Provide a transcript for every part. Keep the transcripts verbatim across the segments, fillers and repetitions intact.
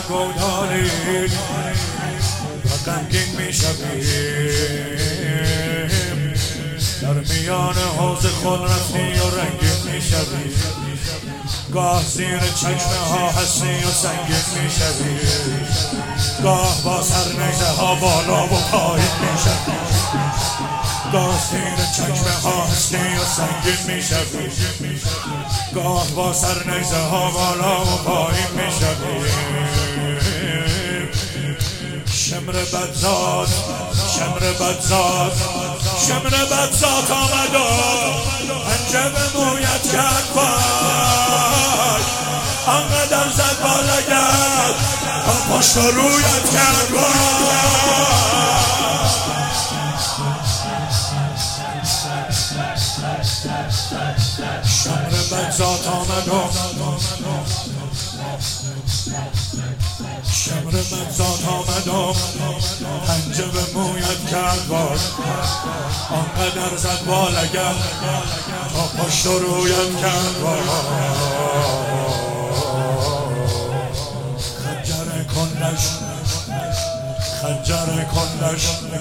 نگودارید و غمگین میشویم، در میان حوض خود رفتی و رنگین میشویم، گاه زیر چشمه ها هستی و سنگین میشوی، گاه با سر نیزه ها بالا و پایین میشوی، گاه زیر چشمه ها هستی و سنگین میشوی، گاه با سر نیزه ها بالا و پایین میشوی. شمر بدزاد شمر بدزاد شمر بدزاد آمد و پنجه به مویت کرد پای، آنقدر زد با لگد تا پشت و رویت کرد پای. شمر بدزاد آمد و شمر بدزاد آمد و پنجه به مویت کرد باد، آنقدر زد با لگد تا پشت و رویت کرد باد. خنجر کندش خنجر کندش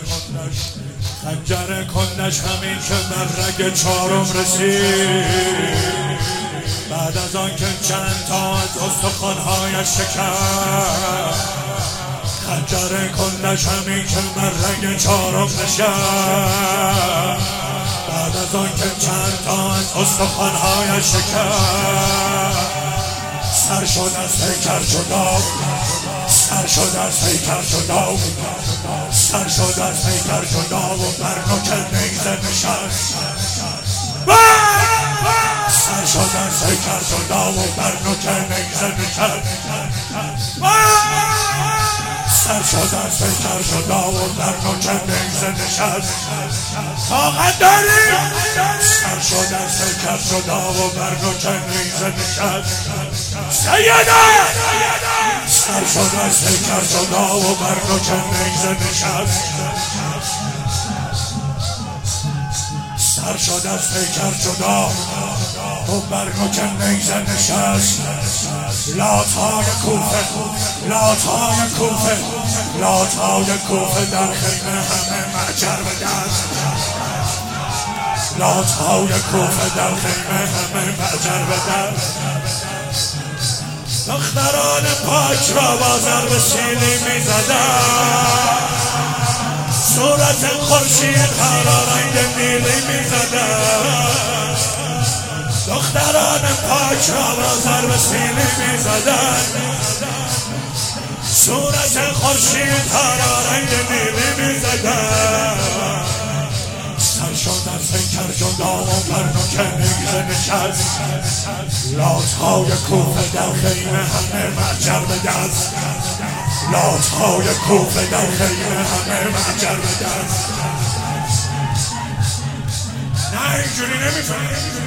خنجر کندش همین که بر رگ چارم رسید، بعد از آن که چند تا از استخوان‌هایش شکست. خنجر کندش همین که بر رگ چارم نشست، بعد از آن که چند تا از استخوان‌هایش شکست. سر شد از پیکر جدا، سر شد از پیکر جدا، سر شد از پیکر جدا و بر نوک نیزه نشست. سر شد از پیکر جدا و بر نوک نیزه نشست. سر شد از پیکر جدا و بر نوک نیزه نشست. طاقت داری؟ سر شد از پیکر جدا و بر نوک نیزه نشست. سیده سر شد از پیکر جدا و بر نوک نیزه نشست. سر شد از پیکر جدا و بر نوک نیزه نشست. لاتهای کوفه لاتهای کوفه لاتهای کوفه در خیمه همه معجر به دست. لاتهای کوفه در خیمه همه معجر به دست. دختران پاک را با ضرب سیلی می‌زدند، صورت خورشید ها را رنگ نیلی می‌زدند. دختران پاک را با ضرب سیلی می‌زدند، صورت خورشید ها را رنگ نیلی می‌زدند. سر شد از پیکر جدا و بر نوک نیزه نشست. لاتهای کوفه در خیمه همه معجر به دست. لاتهای کوفه در خیمه همه معجر به دست. نه اینجوری نمیتونی.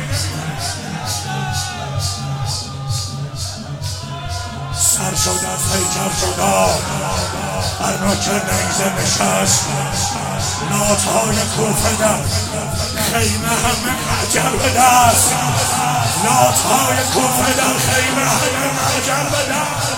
سر شد از پیکر جدا بر نوک نیزه نشست. لاتهای کوفه در خیمه همه معجر به دست. لاتهای کوفه در خیمه همه معجر به دست.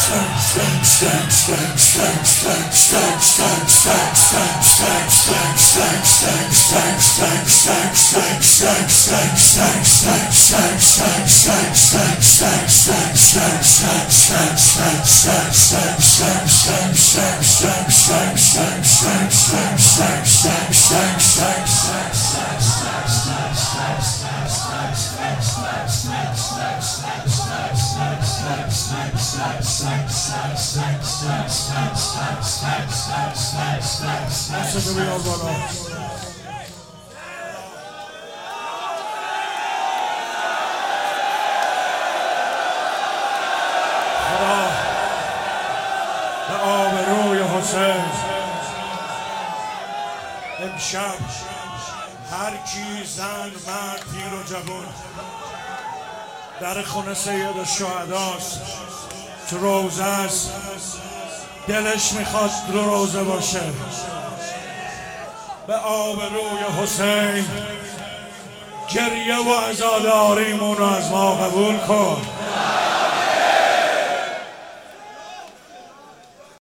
دستتو بیار بالا. خدا به آبروی حسین امشب هر کی زن مرد پیر و جوان در خونه سید الشهداست، تو روزه است، دلش میخواد رو روزه باشه، به آبروی حسین گریه و عزاداریمون رو از ما قبول کن.